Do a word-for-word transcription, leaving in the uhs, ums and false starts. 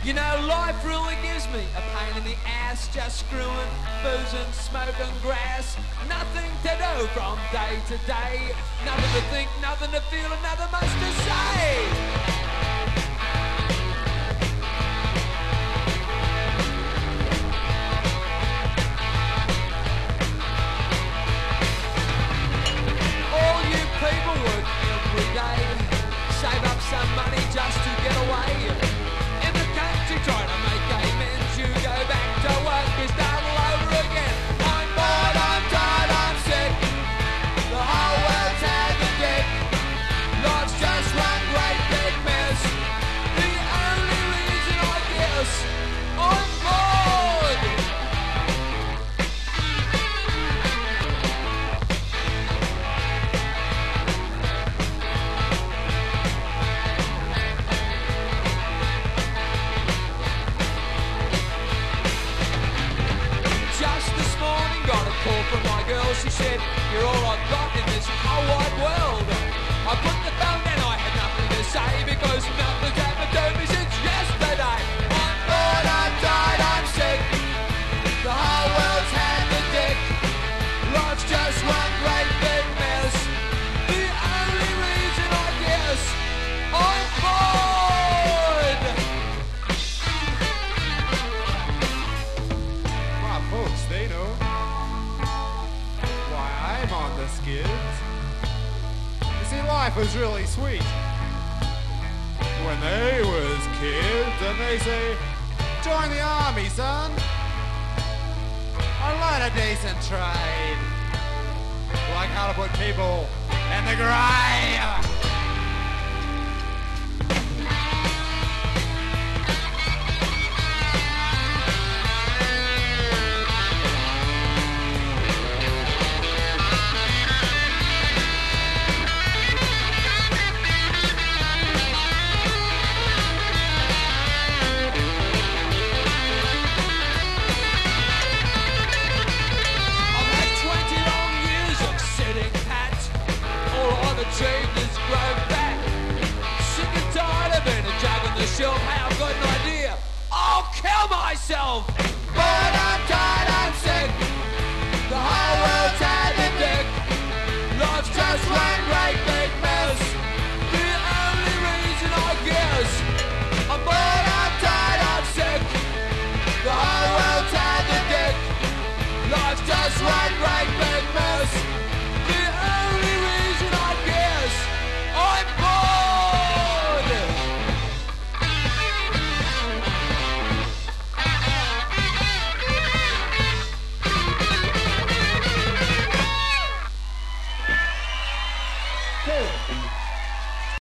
You know, life really gives me a pain in the ass, just screwing, boozing, smoking grass. Nothing to do from day to day. Nothing to think, nothing to feel, and nothing much to say. All you people work every day, save up some money just to get away. In the country trying to make amends, you go back to work, you start all over again. I'm bored, I'm tired, I'm sick, the whole world's had the dick. Life's just one great big mess. The only reason I guess I'm bored. Call from my girl, she said, you're all I've got in this whole wide world. I put the phone down, I had nothing to say, because nothing's happened to me since yesterday. I'm bored, I'm tired, I'm sick, the whole world's had the dick. Life's just one great big mess. The only reason I guess I'm bored. My folks, they know I'm on the skids. You see, life was really sweet when they was kids, and they say, join the army, son. Or learn a decent trade, like how to put people in the grave. Achieved is grow back. Sick and tired of being a jug on the shelf. Hey, I've got an idea. I'll kill myself.